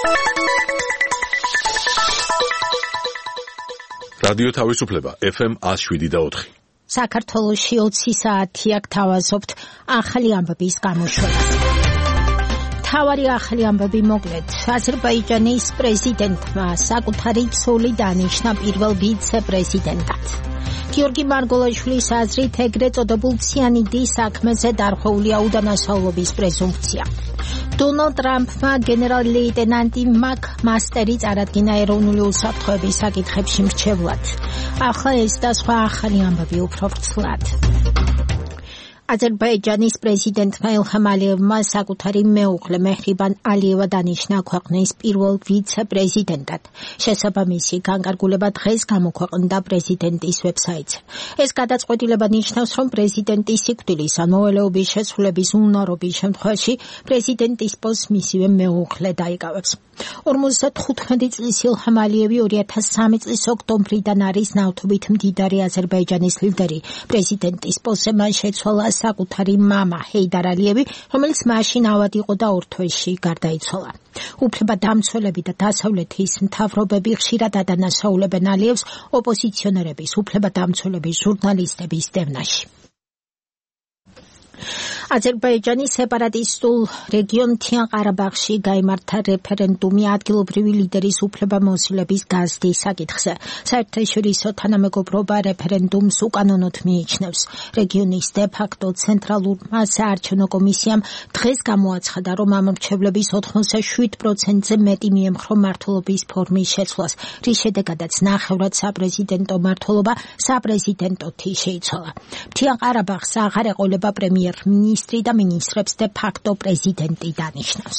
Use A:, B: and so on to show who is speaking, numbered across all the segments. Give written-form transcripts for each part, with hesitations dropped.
A: რადიო თავისუფლება FM 107.4.
B: საქართველოში 20 საათია გთავაზობთ ახალი ამბების გამოშვებას. თავარი ახალი ამბები მოკლედ. აზერბაიჯანის პრეზიდენტმა საკუთარი ცოლი დანიშნა პირველ ვიცე-პრეზიდენტად. გიორგი მარგოლაშვილის აზრით ეგრეთ წოდებულ ციანიდის საქმეზე დარღვეულია უდანაშაულობის პრეზუმფცია. დონალდ ტრამპმა გენერალ-ლეიტენანტი მაკ მასტერი წარადგინა ეროვნული უსაფრთხოების საკითხებში მრჩევლად. ახლა ეს და სხვა ახალი ამბები უფრო ვრცლად. აზერბაიჯანის პრეზიდენტმა ილჰამ ალიევმა საკუთარი მეუღლე მეჰრიბან ალიევა დანიშნა ქვეყნის პირველ ვიცე-პრეზიდენტად. შესაბამისი განკარგულება დღეს გამოქვეყნდა პრეზიდენტის ვებსაიტზე. ეს გადაწყვეტილება ნიშნავს, რომ პრეზიდენტის სიკვდილის ან მოვალეობის შესრულების უნარობის შემთხვევაში პრეზიდენტის პოსტს მისივე მეუღლე დაიკავებს. 55 წლის ილჰამ ალიევი 2003 წლის ოქტომბრიდან არის ნავთობით მდიდარი აზერბაიჯანის ლიდერი. პრეზიდენტის პოსტზე მან შეცვალა საკუთარი მამა ჰეიდარ ალიევი, რომელიც მაშინ ავად იყო და 2 თვეში გარდაიცვალა. უფლებადამცველები და დასავლეთის მთავრობები ხშირად ადანაშაულებენ ალიევს ოპოზიციონერების, უფლებადამცველების, ჟურნალისტების დევნაში. აზერბაიჯანის სეპარატისტულ რეგიონ მთიან ყარაბაღში გაიმართა რეფერენდუმი ადგილობრივი ლიდერის უფლებამოსილების გაზრდის საკითხზე. საერთაშორისო თანამეგობრობა რეფერენდუმს უკანონოდ მიიჩნევს. რეგიონის დე-ფაქტო ცენტრალურმა საარჩევნო კომისიამ დღეს გამოაცხადა, რომ ამ მრჩევლების 87%-ზე მეტი მიემხრო მმართველობის ფორმის შეცვლას, რის შედეგადაც ნახევრად საპრეზიდენტო მმართველობა საპრეზიდენტოთი შეიცვალა. მთიან ყარაბაღს აღარ ეყოლება პრემიერ-მინისტრი და მინისტრებს დე-ფაქტო პრეზიდენტი დანიშნავს.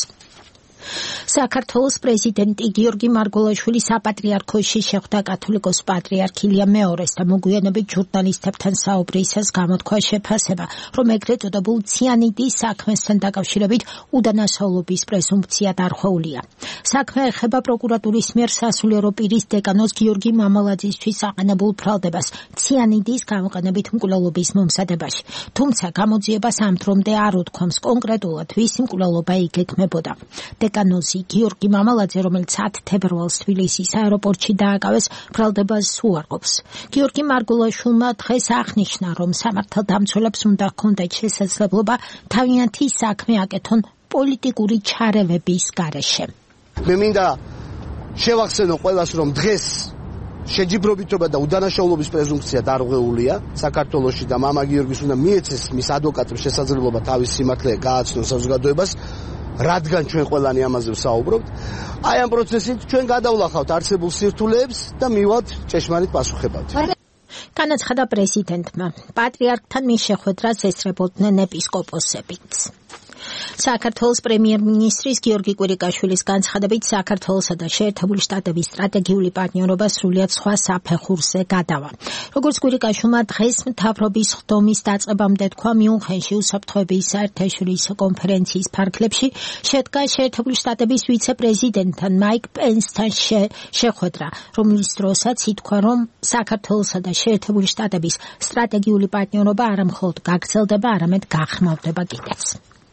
B: საქართველოს პრეზიდენტი გიორგი მარგოლაშვილი საპატრიარქოში შეხვდა კათოლიკოს პატრიარქ ილია მეორეს და მოგვიანებით ჟურნალისტებთან საუბრისას გამოთქვა შეფასება, რომ ეგრეთ წოდებულ ციანიდის საქმესთან დაკავშირებით უდანაშაულობის პრეზუმფცია დარღვეულია. საქმე ეხება პროკურატურის მიერ სასულიერო პირის დეკანოს გიორგი მამალაძისთვის აყენებულ ბრალდებას ციანიდის გამოყენებით მკვლელობის მომზადებაში. თუმცა გამოძიებას ამ დრომდე არ უთქვამს კონკრეტულად ვისი მკვლელობა იგეგმებოდა. დეკანოზი გიორგი მამალაძე, რომელიც 10 თებერვალს თბილისის აეროპორტში დააკავეს, ბრალდებას უარყოფს. გიორგი მარგოლაშვილმა დღეს აღნიშნა, რომ სამართალდამცველებს უნდა ჰქონდეთ შესაძლებლობა თავიანთი საქმე აკეთონ პოლიტიკური ჩარევების გარეშე.
C: მე მინდა შევახსენო ყველას, რომ დღეს შეჯიბრობითობა და უდანაშაულობის პრეზუმფცია დარღვეულია საქართველოში და მამა გიორგის უნდა მიეცეს მის ადვოკატებს შესაძლებლობა თავის სიმართლე გააცნონ საზოგადოებას, რადგან ჩვენ ყველანი ამაზე ვსაუბრობთ. აი ამ პროცესით ჩვენ გადავლახავთ არსებულ სირთულეებს და მივად ჭეშმარიტ პასუხებად.
B: განაცხადა პრეზიდენტმა. პატრიარქთან მის შეხვედრას ესწრებოდნენ ეპისკოპოსებიც. საქართველოს პრემიერ-მინისტრის გიორგი კვირიკაშვილის განცხადებით საქართველოსა და შეერთებული შტატების სტრატეგიული პარტნიორობა სრულიად სხვა საფეხურზე გადავა. როგორც კვირიკაშვილმა დღეს მთავრობის ხდომის დაწყებამდე თქვა, მიუნხენში უსაფრთხოების საერთაშორისო კონფერენციის ფარგლებში შედგა შეერთებული შტატების ვიცე-პრეზიდენტთან მაიკ პენსთან შეხვედრა, რომლის დროსაც ითქვა, რომ საქართველოსა და შეერთებული შტატების სტრატეგიული პარტნიორობა არა მხოლოდ გაგრძელდება, არამედ გახმაურდება კიდეც.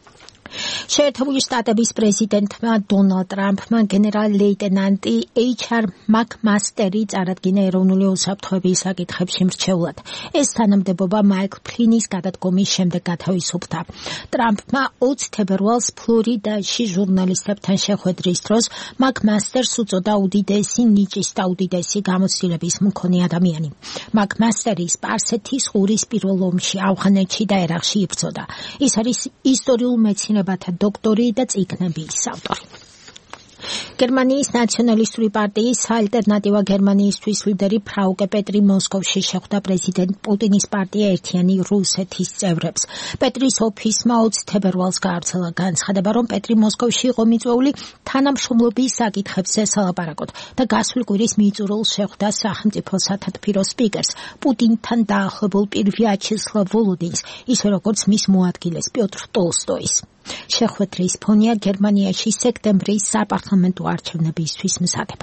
B: შეერთებული შტატების პრეზიდენტმა დონალდ ტრამპმა გენერალ-ლეიტენანტი HR მაკ მასტერი წარადგინა ეროვნული უსაფრთხოების საკითხებში მრჩევლად. ეს თანამდებობა მაიკლ ფლინის გადადგომის შემდეგ გათავისუფლდა. ტრამპმა 20 თებერვალს ფლორიდაში ჟურნალისტებთან შეხვედრის დროს მაკ მასტერს უწოდა უდიდესი ნიჭის და უდიდესი გამოცდილების მქონე ადამიანი. მაკ მასტერი სპარსეთის ყურის პირველ ომში, ავღანეთში და ერაყში იბრძოდა. ის არის ისტორიულ მეცნიერებათა დოქტორი და წიგნების ავტორი. გერმანიის ნაციონალისტური პარტიის ალტერნატივა გერმანიისთვის ლიდერი ფრაუკე პეტრი მოსკოვში შეხვდა პრეზიდენტ პუტინის პარტია ერთიანი რუსეთის წევრებს. პეტრის ოფისმა 20 თებერვალს გაავრცელა განცხადება, რომ პეტრი მოსკოვში იყო მიწვეული თანამშრომლობის საკითხებზე სალაპარაკოდ და გასული კვირის მიწურულს შეხვდა სახელმწიფო სათათბირო სპიკერს პუტინთან დაახლოებულ პირ ვიაჩესლავ ვოლოდინს, ისე როგორც მის მოადგილეს პიოტრ ტოლსტოის. შეხვედრის ფონია გერმანიაში სექტემბრის საპარლამენტო არჩევნებისთვის მზადება.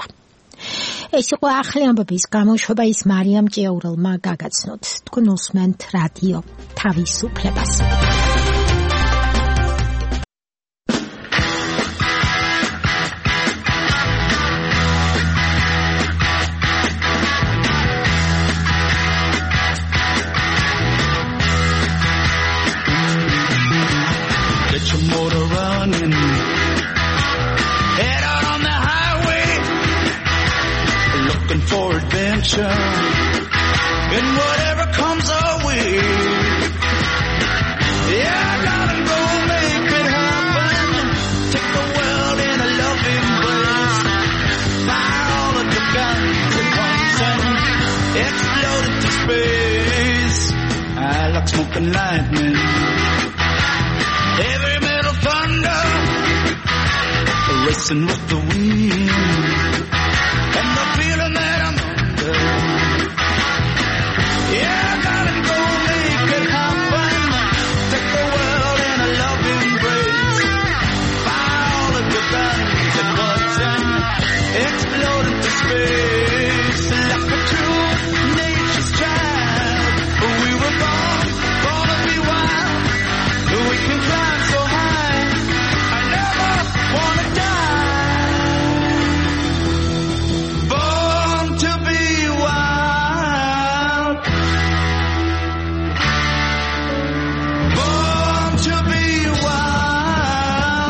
B: ეს იყო ახალი ამბების გამოშვება, ის მარიამ ჭიაურელმა გაგაცნოთ. თქვენ უსმენთ რადიო თავისუფლებას.
D: your motor running. Head out on the highway, looking for adventure. And whatever comes our way, yeah, gotta go make it happen. Take the world in a loving embrace. Fire all of your guns at once and explode into space. I like smoke and lightning, heavy metal thunder, racing with the wind, and the feeling that I'm under. Yeah, I gotta go make it happen. Take the world in a loving embrace. Fire all of your guns at once and explode into space. Like a true nature's child, we were born to be wild. We can climb so high, I never wanna die. Born to be wild. Born to be wild.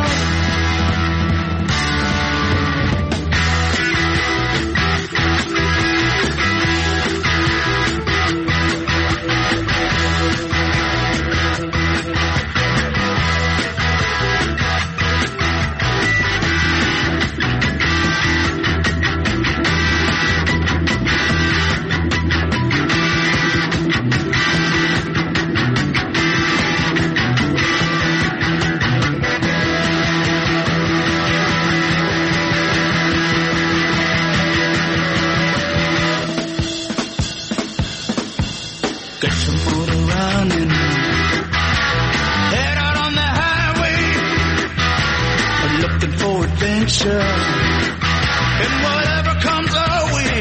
D: Get your motor running. Head out on the highway, looking for adventure. And whatever comes our way,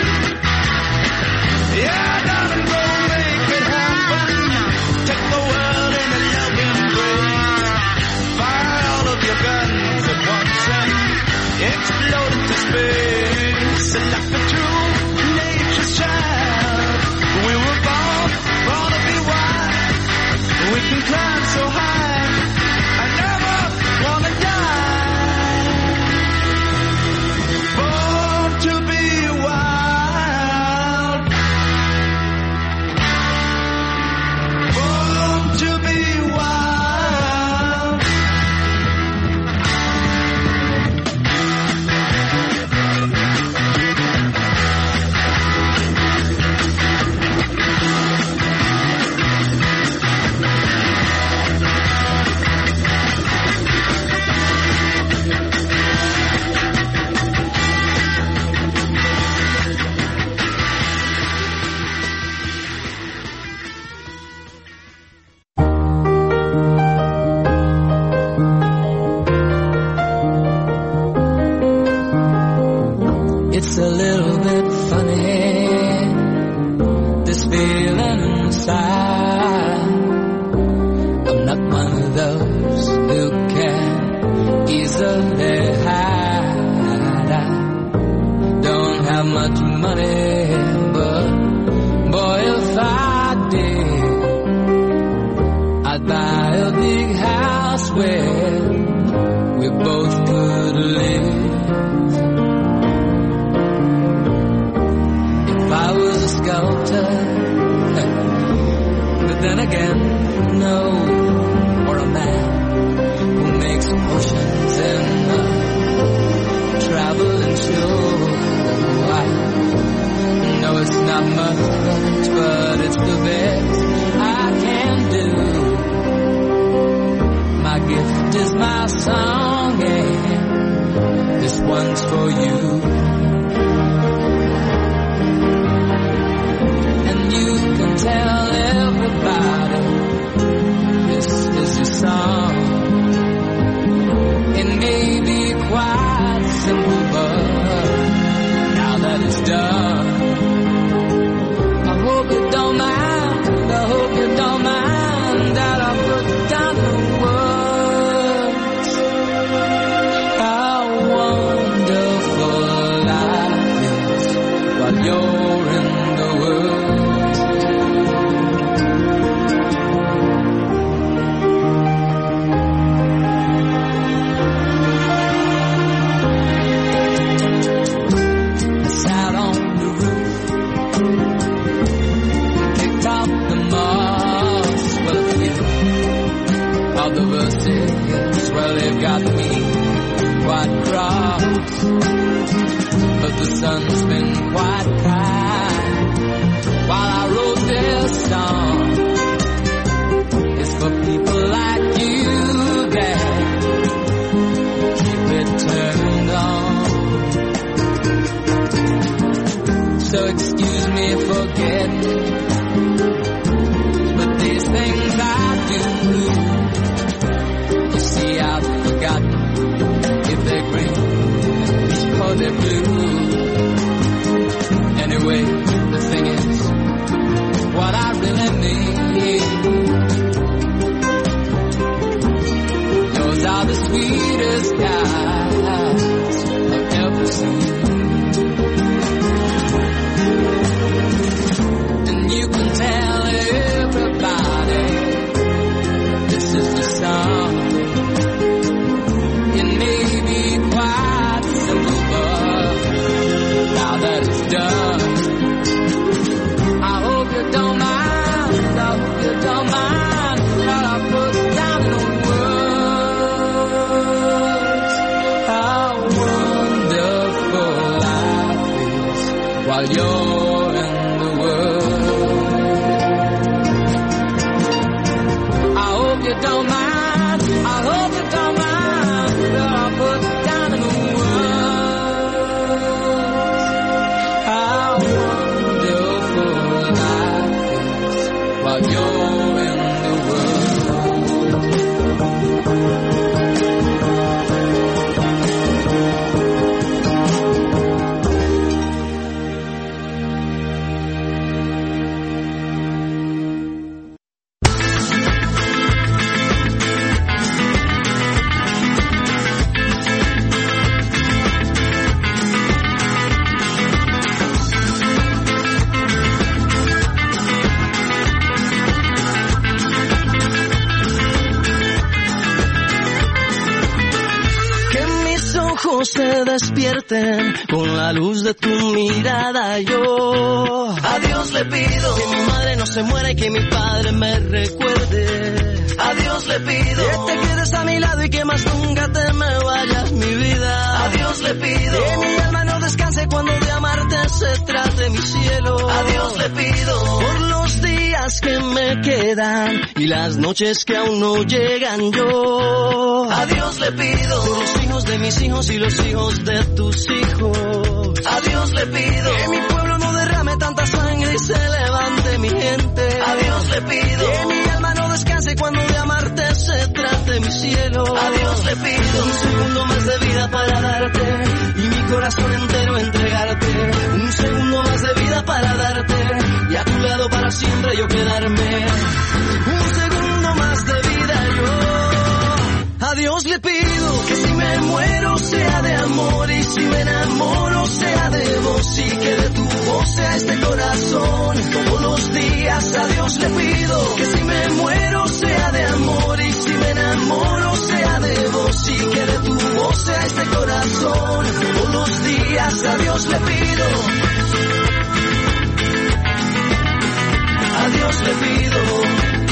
D: yeah, gotta go make it happen. Take the world in a loving embrace. Fire all of your guns at once and explode into space. Like a true nature's child, we were born to be wild. We can climb so high, I never wanna die. Born to be wild. Born to be wild.
E: It's a little bit funny, this feeling inside. I'm not one of those who can easily hide. I don't have much money, but boy, if I did, I'd buy a big house where we both could live. I was a sculptor, but then again, no, or a man who makes potions in a traveling show. I know it's not much, but it's the best I can do. My gift is my song, and this one's for you. You can tell everybody this is your song. It may be quite simple, but now that it's done, I hope you don't mind. I hope you don't mind that I put down the words. How wonderful I'd cross, but the sun's been quite kind. While I wrote this song, it's for people like you that keep it turned on. So excuse me for getting, but these things I do, you see I've forgotten if they're green or they're blue. Anyway, the thing is, what I really need, those are the sweetest guys I've ever seen. And you can tell everybody this is the song. It may be quite simple, but now that it's done, I hope you don't mind, I hope you don't mind what I put down in words. How wonderful life is while you're in the world. I hope you don't mind, I hope you don't mind what I put down in words. How wonderful life is while you're in the world.
F: Se despierten con la luz de tu mirada. Yo a Dios le pido que mi madre no se muera y que mi padre me recuerde. A Dios le pido que te quedes a mi lado y que más nunca te me vayas, mi vida. A Dios le pido que mi alma no descanse cuando de amarte se trate, mi cielo. A Dios le pido por los días que me quedan y las noches que aún no llegan. Yo a Dios le pido por los hijos de mis hijos y los hijos de tus hijos. A Dios le pido que mi pueblo no derrame tanta sangre y se levante mi gente. A Dios le pido que mi alma no descanse cuando de amarte se trate, mi cielo. A Dios le pido un segundo más de vida para darte y mi corazón entero entregarte. Un segundo más de vida para darte y a tu lado para siempre yo quedarme. Un segundo más de vida yo. A Dios le pido que si me muero sea de amor y si me enamoro sea de vos y que de tu voz sea este corazón. Todos los días a Dios le pido que si me muero sea de amor y si me enamoro sea de vos y que de tu voz sea este corazón. Todos los días a Dios le pido. A Dios le pido.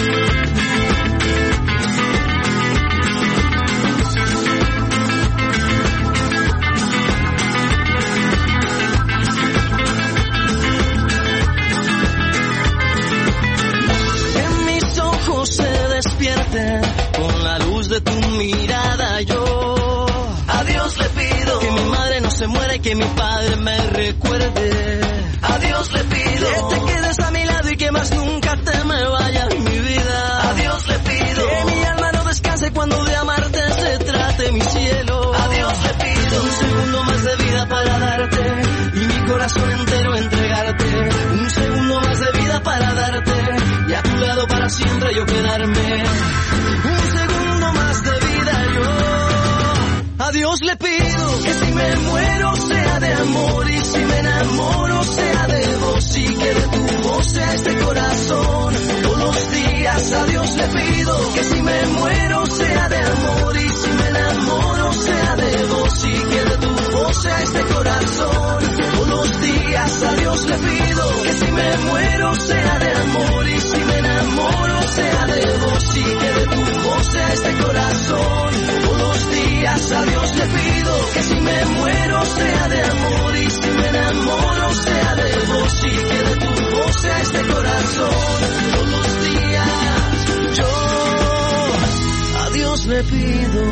F: Se despierten con la luz de tu mirada. Yo a Dios le pido que mi madre no se muera y que mi padre me recuerde. A Dios le pido que te quedes a mi lado y que más nunca te me vayas, mi vida. A Dios le pido que mi alma no descanse cuando de amarte se trate, mi cielo. A Dios le pido un segundo más de vida para darte y mi corazón entero entregarte. Un segundo más de vida para darte y a tu lado para siempre yo quedarme. Un segundo más de vida yo. A Dios le pido que si me muero sea de amor y si me enamoro sea de vos y que de tu voz sea este corazón. Todos los días a Dios le pido que si me muero sea de amor y si me enamoro sea de vos y que de tu voz sea este corazón. Todos los días a Dios le pido que si me muero sea de amor y si me enamoro sea de vos y que de tu voz sea este corazón. Todos los días a Dios le pido si me muero sea de amor y si me enamoro sea de vos y que de tu voz sea este corazón. Todos los días yo a Dios le pido.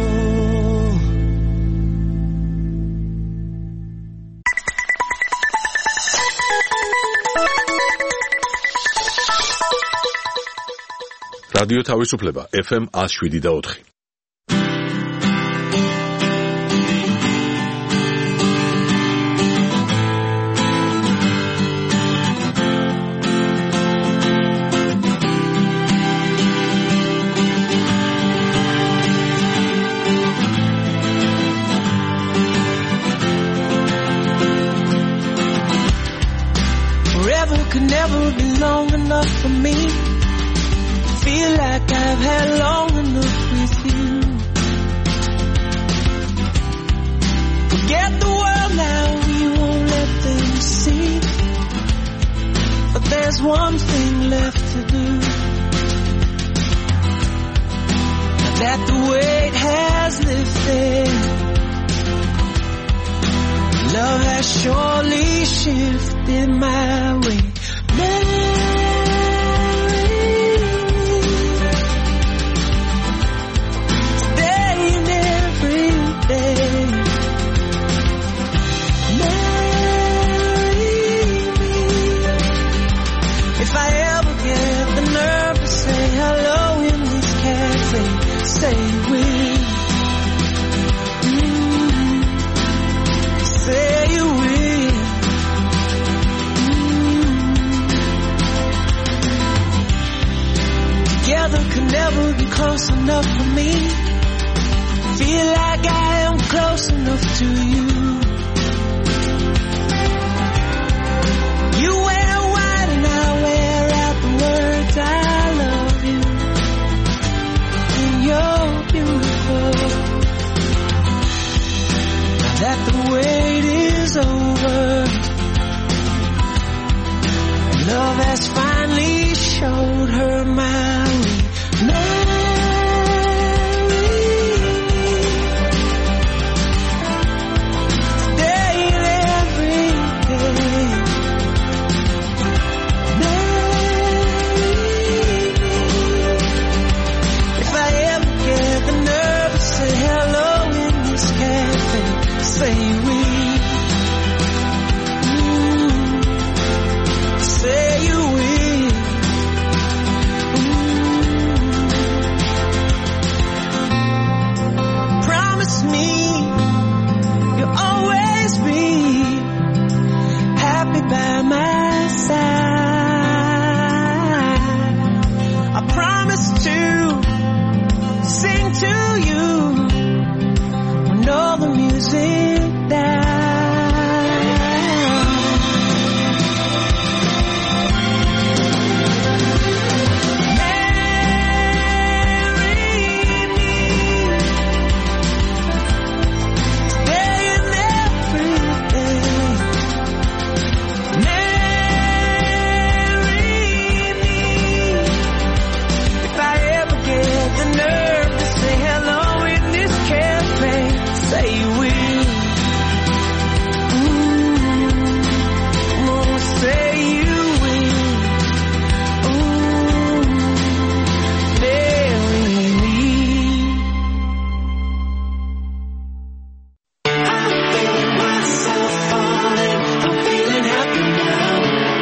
A: რადიო თავისუფლება FM 107.4.
F: Forever could never be long enough for me. Feel like I've had long enough with you. Forget the world now, we won't let them see. But there's one thing left to do. Now that the weight has lifted, love has surely shifted my way. Say we, say you will. Together could never be close enough for me. Feel like I am close enough to you. You wear white and I wear out the words I love you. You're beautiful. Now that the wait is over, love has finally showed her my way. Today and every day. If I ever get the nerve to say hello in this cafe, say we, say you will. Promise me you'll always be happy by my side. I promise to sing to you when all the music dies. Marry me today and every day. Marry me if I ever get the nerve to say hello in this cafe. Say we, say you will. Marry me. I feel myself falling. I'm feeling happy now.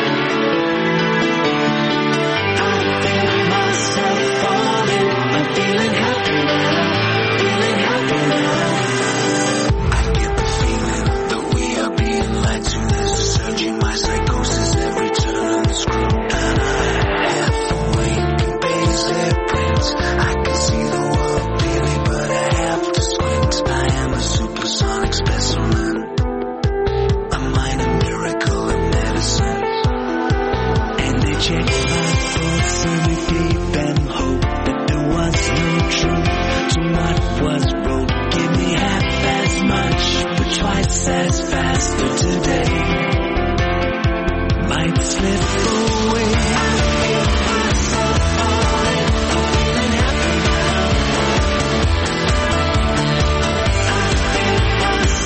F: I feel myself falling. I'm feeling happy now. Feeling happy now. I get the feeling that we are being lied to. There's a surge in my psychosis every turn on the screw. And I have to wait in Bay's airplanes. I can see the world clearly, but I have to squint. I am a supersonic specimen, a minor miracle of medicine. And they checked my pulse really deep and hope that there was no truth to what was wrote. Give me half as much, but twice as fast. Though today might slip away. I feel myself falling. I'm feeling happy now. I feel myself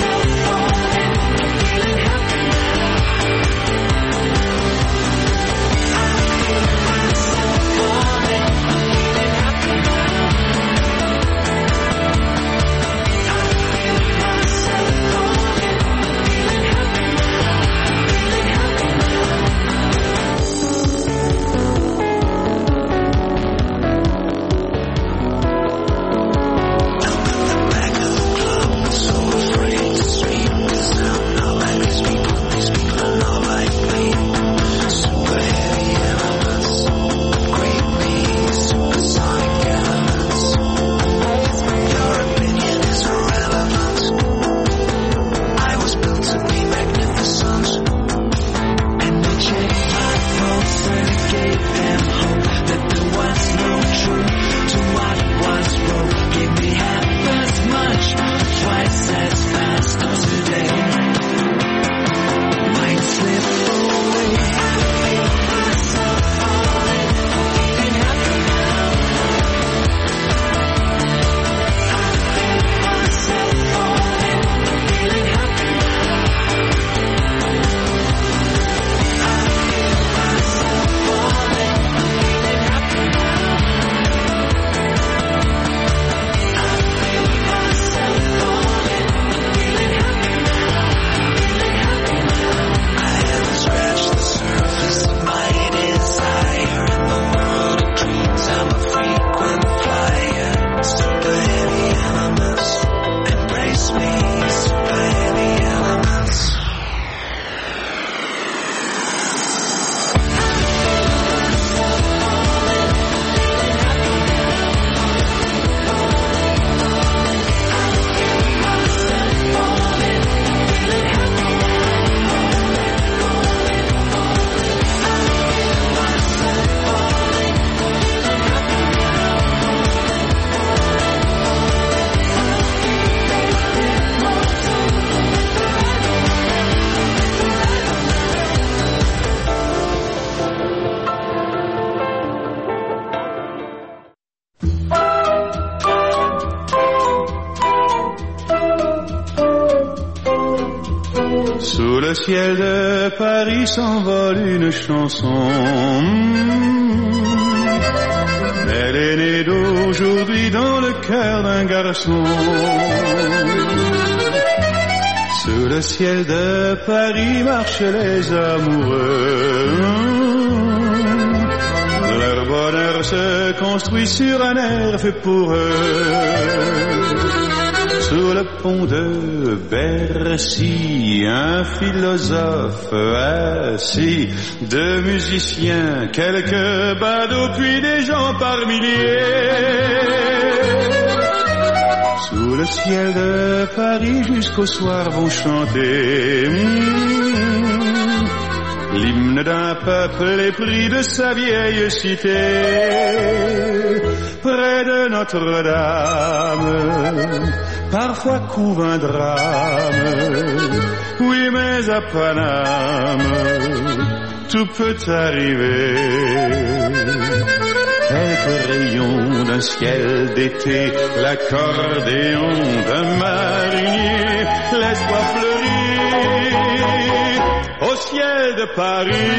G: Sous le ciel de Paris s'envole une chanson. Elle est née d'aujourd'hui dans le cœur d'un garçon. Sous le ciel de Paris marchent les amoureux. Leur bonheur se construit sur un air fait pour eux. Sous le pont de Bercy, un philosophe assis, deux musiciens, quelques badauds, puis des gens par milliers. Sous le ciel de Paris jusqu'au soir vont chanter l'hymne d'un peuple épris de sa vieille cité. Près de Notre-Dame, parfois couve un drame. Oui, mais à Paname, tout peut arriver. Quelques rayons d'un ciel d'été, l'accordéon d'un marinier, laisse-moi fleurir au ciel de Paris.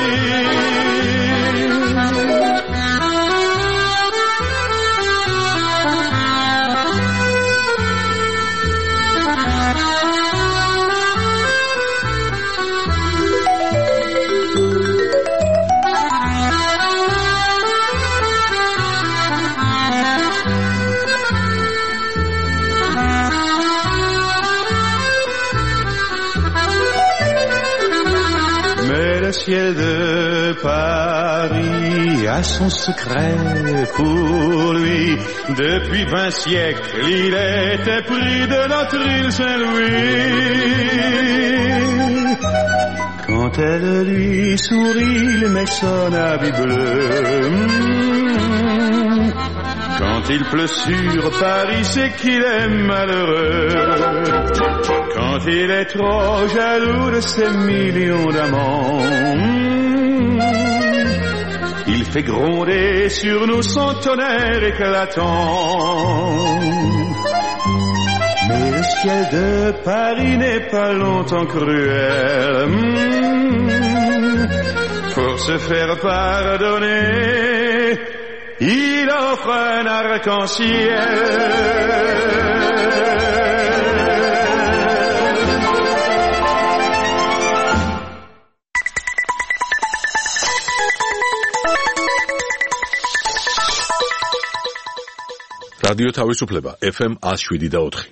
G: Le ciel de Paris a son secret pour lui. Depuis 20 siècles, il était pris de notre île Saint-Louis. Quand elle lui sourit, il met son habit bleu. Quand il pleut sur Paris, c'est qu'il est malheureux. Quand il est trop jaloux de ses millions d'amants, il fait gronder sur nous son tonnerre éclatant. Mais le ciel de Paris n'est pas longtemps cruel. Pour se faire pardonner, il offre un arc-en-ciel.
A: რადიო თავისუფლება FM 107.4.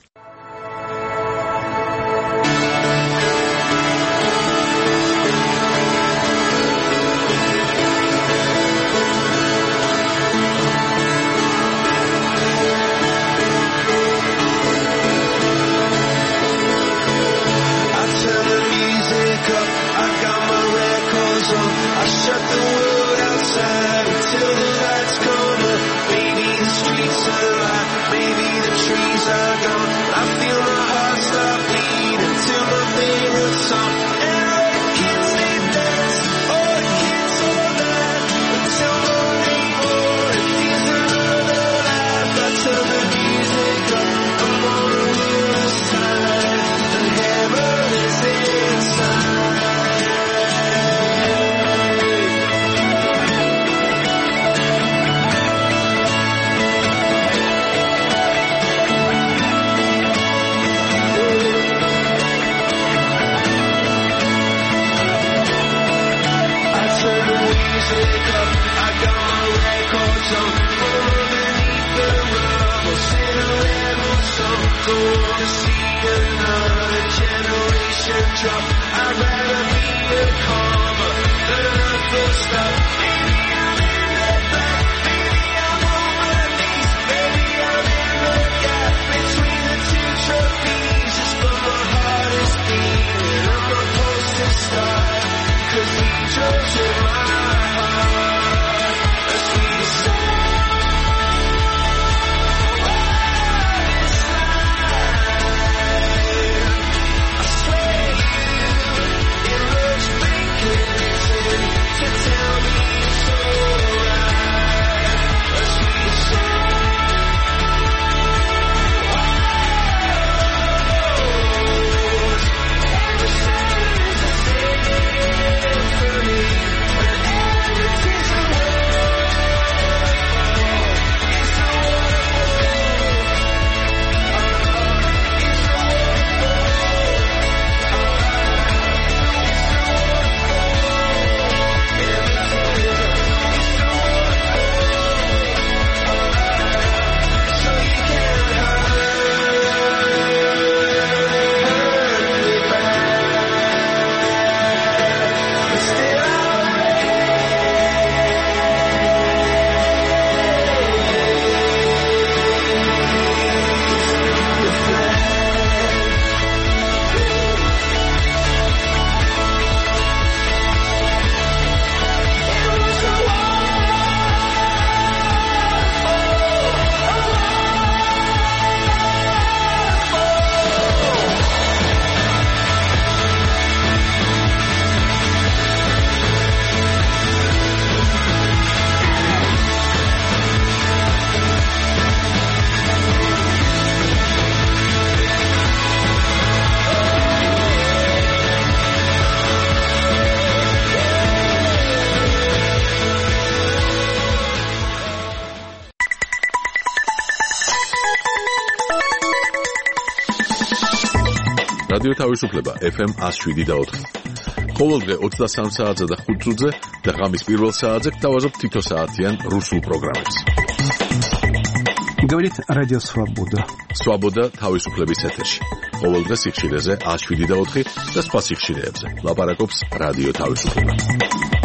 A: რადიო თავისუფლება FM 107.4. ყოველდღე 23 საათზე და 5 წუთზე და ღამის პირველ საათზე გთავაზობთ თითო საათიან რუსულ პროგრამებს.
H: Говорит Радио Свобода.
A: Свобода თავისუფლების ეთერში. ყოველდღე სიხშირეზე 107.4 და სხვა სიხშირეებზე. ლაპარაკობს რადიო თავისუფლება.